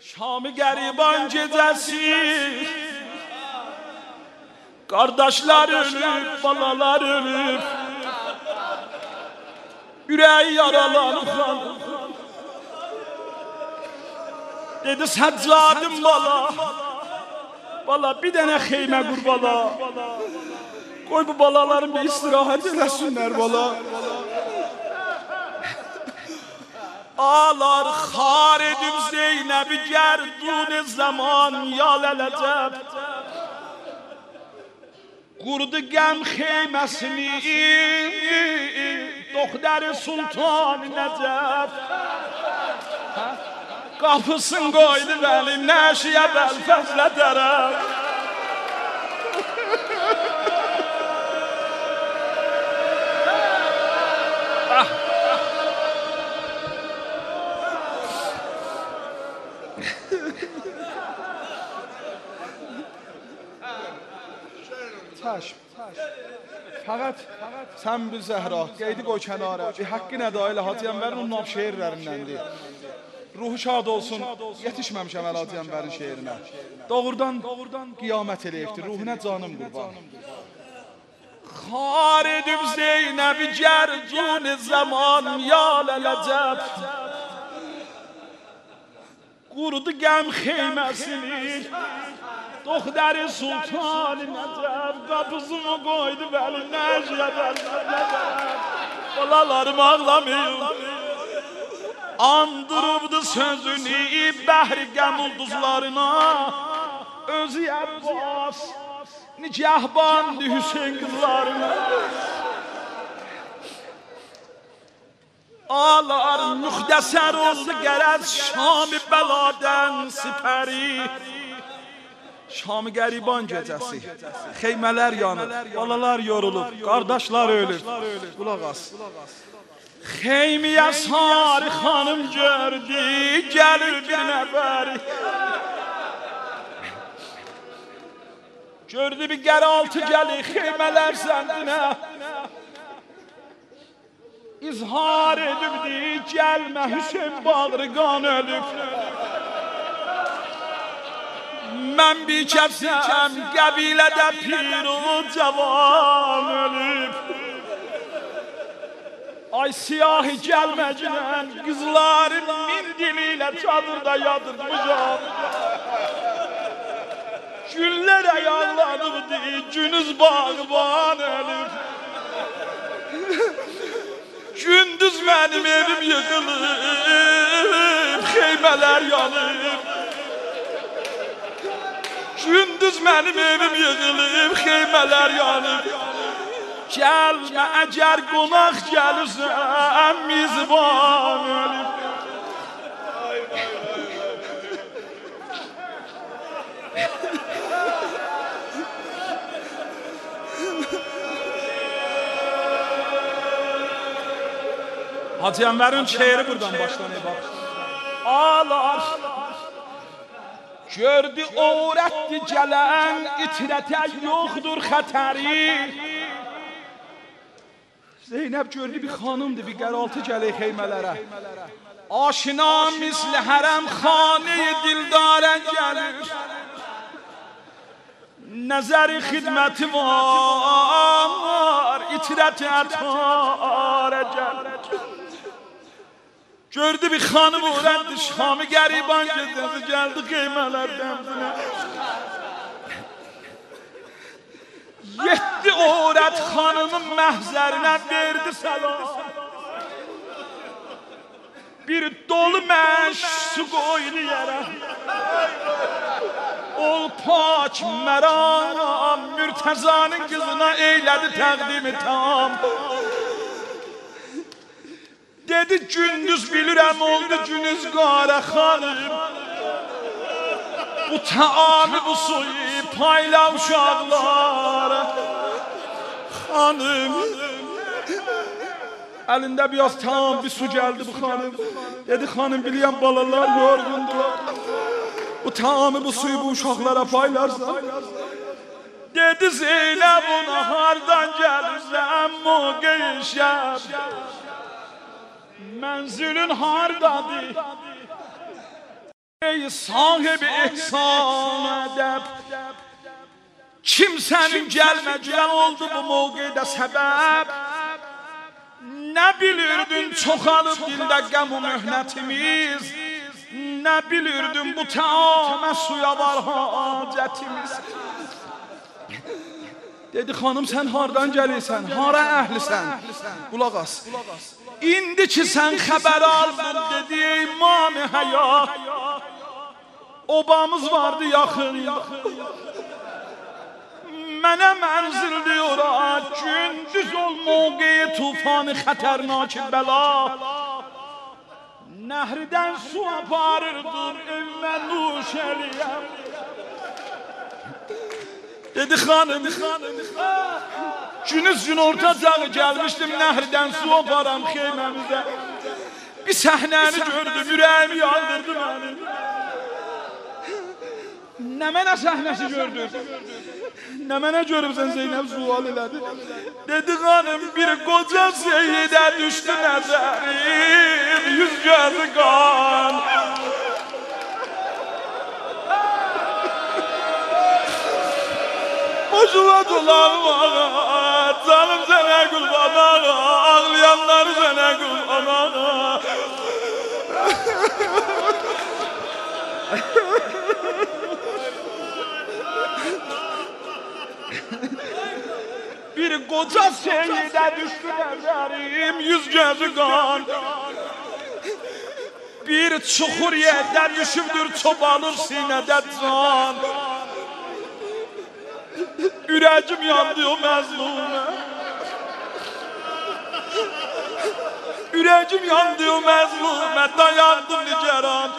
Şam-ı Geriban gecesi, kardeşler ölüp, balalar ölüp, yüreği yaralanıp, dedi Səccadım bala, bir dənə xeymə qur bala, qoy bu balalarım bir istirahət eləsinlər bala. Ağlar xar edib Zeynəbi gərdun zaman yal ələcəb, qurdu qəm xeyməsini Doktor-i Sultan Nəcəb, qapısın qoydu bəlim nəşiyə bəlfəzlə dərəb. Fəqət sən bir Zəhra, qeydi qoy kənara, bir haqqı nəda ilə Hacı Ənvərin o nav şeirlərindəndir. Ruhu şad olsun, yetişməmişəm əl Hacı Ənvərin şeirinə. Doğrudan qiyamət eləyibdir, ruhuna canım qurban. Xar edib Zeynəbi gərdun zaman yal ələcəb, qurdu qəm xeyməsini Doktor-i Sultan Nəcəb, qapısını qoydu bəli nəşiyə bəlfəzlə. Balalarım ağlamayın, andırıbdı sözünü bəhri qəm ulduzlarına. Özü Əbbas, nigahbandı Hüseyin qızlarına. Ağlar müxtəsər oldu qərəz Şam-ı bəladən sipəri. Şam-ı Geriban gecəsi, xeymələr yanır, balalar yorulub, qardaşlar ölür. Qulaq as. Xeymiyə Sarı xanım gördü, gəlir bir nəfəri. Gördü bir qəraltı gəlir, xeymələr səndinə. İzhar edibdi, gəlmə Hüseyin bağrı qan ölüb. Mən bir kəfsəm, qəbilədə pir o cavan ölüb. Ay siyahi gəlməcən, qızlarım min dililə çadırda yadırmışam. Günlər ayaqlanıbdı, günüz bağban ölüb. Gündüz mənim evim yıxılıb, xeymələr yanıb. Gündüz mənim evim yığılıb, xeymələr yanıb. Gəlmə əgər qonaq gəlirsən, mizban ölüb. Hacı Ənvərin şeiri buradan başlanıyor bax. Ağlar gördü öğretti gələn, itirətək yoxdur xətəri. Zeynəb gördü bir xanımdır, bir qəraltı gəlir xeymələrə. Aşina misli hərəm xanə-i dildarə gəlir. Nəzəri xidməti var, itirəti ətarə gəlir. Gördü bir xanım öğrendi Şam-ı Geriban gecesi geldi xeymələr dəmsinə. Yetti öğret xanımın məhzərinə verdi səlam. Bir dolu məş su qoydu yerə. Ol pak məram, Mürtəzanın qızına eylədi təqdimi tam. Dedi gündüz bilirəm oldu günüz qara xanım. Bu taamı bu suyu payla uşaqlara. Xanım əlində biraz tam bir su gəldi bu xanım. Dedi xanım biliyəm balalar yorğundular. Bu taamı bu suyu bu uşaqlara paylarsan. Dedi Zeynəb ona hardan gəlirsən Muqeşəb. Mənzilin hardadır? Ey sahibi ihsan edep, kimsenin gelmecen oldu bu mevqede sebep. Ne bilirdin çoxalıb dildə qəmu mühnətimiz, ne bilirdin bu təamə suya var hacətimiz. Dedi xanım sen hardan gəlirsən, hara əhlisən? Qulaq as. İndi ki sen xəbər aldın, dedi imam-ı həyat, obamız vardı yaxın. Mənə mənzildi ora, gündüz ol mövqeyi tufanı xətərnak bəla. Nəhridən su aparırdım, evmə nuş eləyəm. Dedi xanım, günüz gün orta cağı gəlmişdim, nəhridən su aparam xeyməmizə. Bir səhnəni gördüm, ürəyimi yandırdı mənim. Nə mənə səhnəsi gördün? Nə mənə görübsən Zeynəb sual elədi. Dedi xanım, bir qoca seyyidə düşdü nəzərim, yüz gözü qan. Boşuna dolanmağa, canım sənə qulbanağa, ağlayanları sənə qulbanağa. Bir qoca seyyidə düşdü nəzərim, yüz gözü qan. Bir çuxur yerdə düşübdür, çobanır sinədə can. Ürəcim yandı o məzlumə, ürəcim yandı o məzlumə, dayandım nigeran.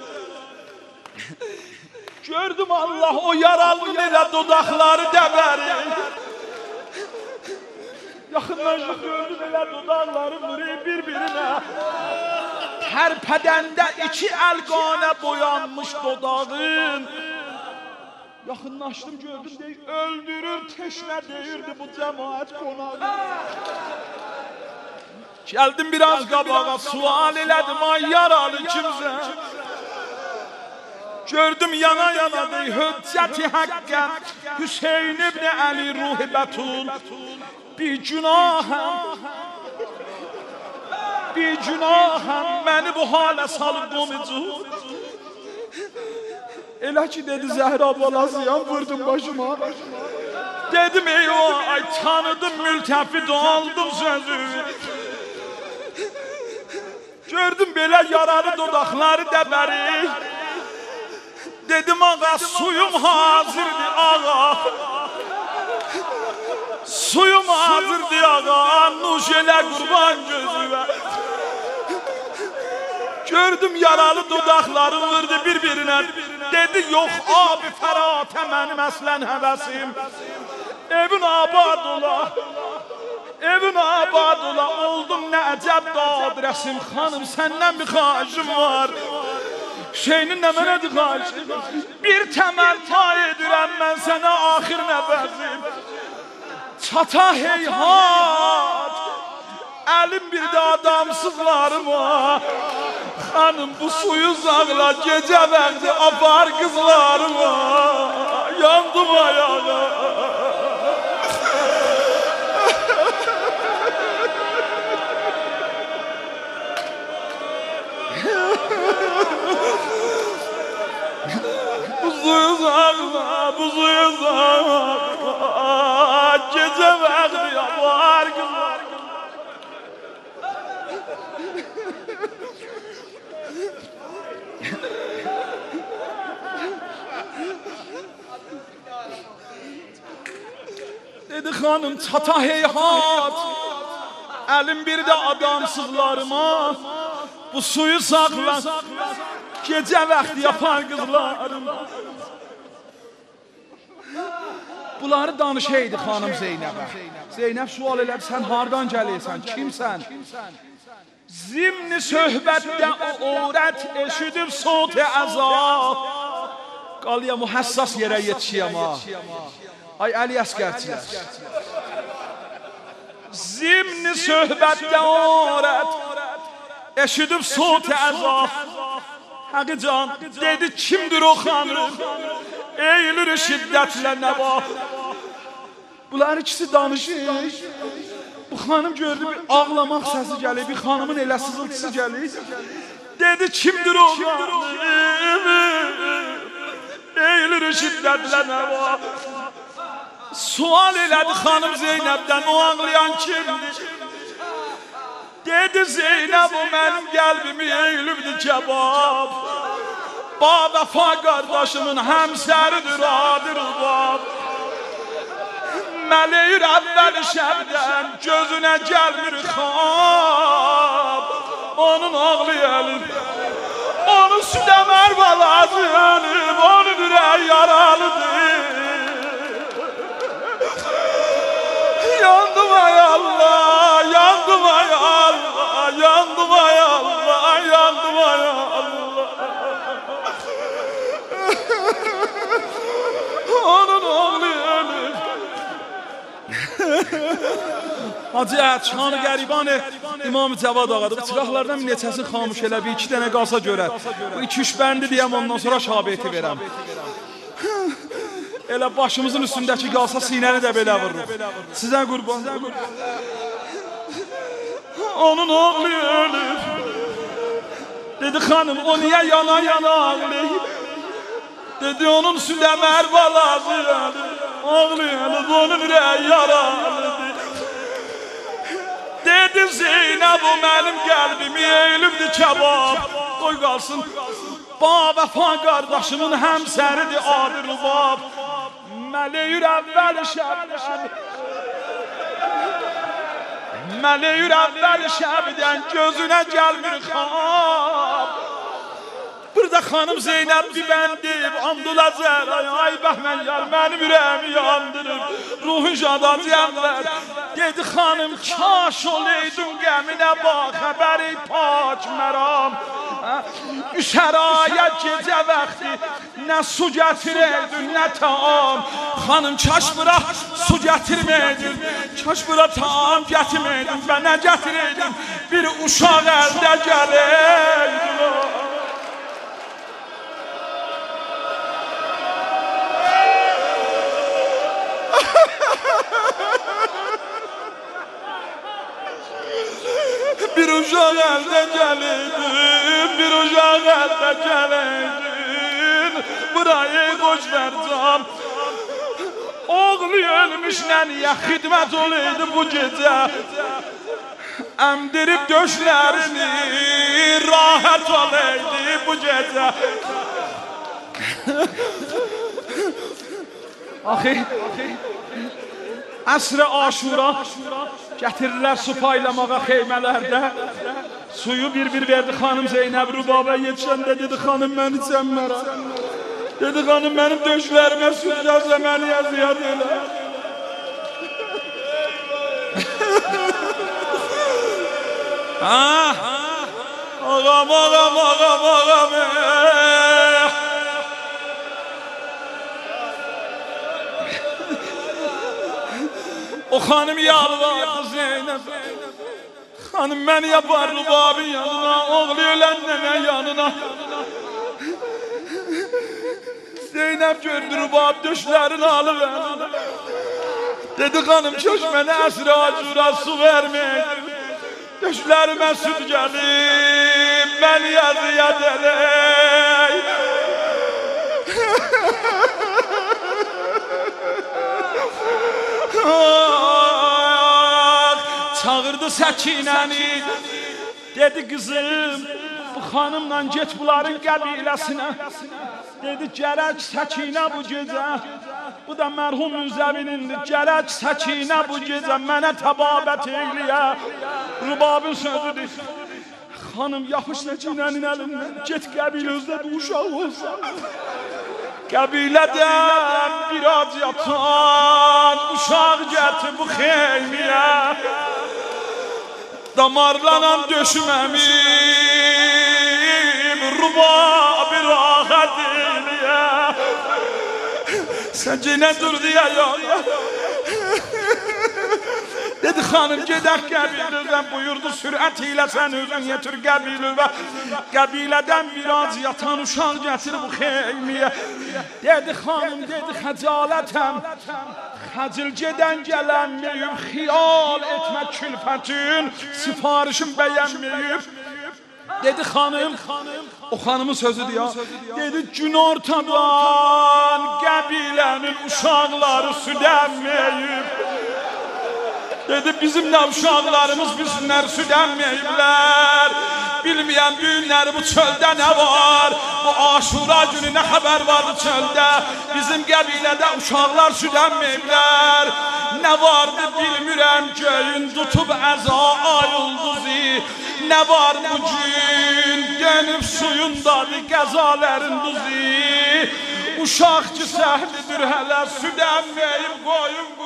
Gördüm Allah o yaralı elə dodaqları dəbəri. Yaxınlaşıb gördüm elə dodaqları vurur bir-birinə. Tərpədəndə iki əlqanə boyanmış dodağın. Yaxınlaşdım gördüm deyir, öldürür teşnə deyirdi bu cəmaət qonağı. Gəldim biraz qabağa, sual elədim, ay yaralı kimsən? Gördüm yana yana deyir, hüccəti həqqə Hüseyin ibn Əli Ruhi Bətul. Bir günahəm, məni bu halə salıb qomucu. Elə ki dedi Zəhra balasıyam, vurdum başıma. Dedim eyvah, ay tanıdım mültəfid aldım sözü. Gördüm belə yaralı dodaqları dəbəri. Dedim ağa suyum hazırdır ağa. Suyum hazırdır ağa, nuş elə qurban gözüvə. Gördüm yaralı dodaqları vurdu bir-birinə. Dedi yox abi fəratə mənim əslən həvəsim. Evin abad ola, evin abad ola. Oldum nə əcəb dadrəsim. Xanım səndən bir xahişim var. Şeyinin nə mənədir xahişim? Bir təməl tay edirəm mən sənə axir nəfəsim. Çata heyhat, əlim bir də adamsızlarıma. Xanım bu suyu zağla, gecə bəxti apar qızlarıma. Yandım ayağa. Bu suyu zağla, bu suyu zağla. Gecə bəxti apar qızlarıma. Dedi xanım çata heyhat, əlim bir də adamsızlarıma. Bu suyu saxla, gecə vaxtı yapar qızlarıma. Bunları danışaydı xanım Zeynəbə. Zeynəb sual elədi, sən hardan gəlirsən, kimsən? Zimni söhbətdə o öyrət eşidib sote əzab. Qalıya mühəssas yerə yetişiyəm ha. Ay Əli Əsgərçilər. Zimni söhbətdə öyrət eşidib sote əzab. Haqqı can, dedi kimdir o xanım? Eğilir şiddətlə nə var? Bunlar ikisi danışır. Bu xanım gördü bir ağlamaq səsi gəlir, bir xanımın elə sızıltısı gəlir. Dedi kimdir o xanım? Eğilir şiddətlə nə var? Sual elədi xanım Zeynəbdən, o ağlayan kimdir? Dedi Zeynəb o mənim qəlbimi eğilibdir kebab. Bağdafa qardaşımın həmsəridir adır bab. Məleyir əvvəl şəbdən gözünə gəlmir xab. Onun ağlayalım, onun südəmər balazıyalım, onun ürək yaralıdır. Yandım ay Allah, yandım ay Allah, yandım ay Allah, yandım ay Allah. Onun ağlayalım. Hacı Ərçan qəribanı İmam Cəvad ağadır. Bu çıraqlardan bir neçəsi xamuş elə bir iki dənə qalsa görə. Bu 2-3 bəndi deyəm ondan sonra şabiyeti verəm. Elə başımızın üstündəki qalsa sinəni də belə vururuq. Sizə qurban. Onun ağlayalım. Dedi xanım o niyə yana yana ağlayıb? Dedi onun südəmər balazıdır. Ağlayalım onun ürək yaralıdır. Dedi Zeynəb o mənim qəlbimi eğilibdir kebab. Qoy qalsın. Ba vəfa qardaşımın həmsəridir adır bab. Məleyir əvvəl şəbdən Məleyir əvvəl şəbdən gözünə gəlmir xab. Burada xanım Zeynəb bir bəndib Andulazər ay bəhmən yar mənim ürəyimi yandırır. Ruhun şadan cəmlər. Dedi xanım kaş olaydım qəminə bax xəbəri pak məram. Şəraya gecə vaxtı nə su gətirəydin nə taam. Xanım kaş bura su gətirməydin, kaş bura taam gətirməydin və nə gətirəydin bir uşaq əldə gələydin. Bir uşaq əldə gələydin, bir uşaq əldə gələydin. Burayı qoç vercam. Oğlu ölmüş nəniyə xidmət olaydı bu gecə. Əmdirib döşlərini rahat olaydı bu gecə. Axı, əsr-i aşura gətirirlər su paylamağa xeymələrdə. Suyu bir verdi xanım Zeynəb Rübabə yetişəndə dedi xanım məni içəmmərəm. Dedi xanım mənim döşlərimə süt yazla məni əziyyət elə. Ağam, ağam, ağam, ağam. O xanım yalvardı Zeynəb. Xanım məni yapar Rübabın yanına, oğlu ölən nənə yanına. Zeynəb gördü Rübab döşlərini alıverdi. Dedi xanım köş mənə əsr-i acura su verməydir. Döşlərimə süt gəlib, məni əziyyət elək. Çağırdı Səkinəni. Dedi qızım bu xanımla get bunların qəbiləsinə. Dedi gərək Səkinə bu gecə. Bu da mərhum Müzəvinindir. Gərək Səkinə bu gecə mənə təbabət eyliyə. Rübabın sözüdür. Xanım yapış Səkinənin əlindən. Get qəbilə özdə bu uşaq olsa. Qəbilədən biraz yatan uşaq gətir bu xeymiyə. Damarlanan döşməmim Rübab-ı rahat eyliyə. Səkinə dur deyə ya. Dedi xanım gedək qəbilədən buyurdu sürət ilə sən özün yetir qəbilə. Qəbilədən biraz yatan uşaq gətir bu xeymiyə. Dedi xanım dedi xəcalətəm. Xəcil gedən gələnməyib, xiyal etmə külfətin, sifarişim bəyənməyib. Dedi xanım, o xanımın sözüdür ya. Dedi gün ortadan qəbilənin uşaqları südənməyib. Dedi bizim nə uşaqlarımız bizlər südənməyiblər. Bilməyən düyünləri bu çöldə nə var? Bu Aşura günü nə xəbər vardı çöldə? Bizim qəbilədə uşaqlar südənməyiblər. Nə vardı bilmirəm göyün tutub əza ayıldızi. Nə var bu gün dönüb suyundadır qəzələrin duzi. Uşaq ki səhlidir hələ südənməyib qoyun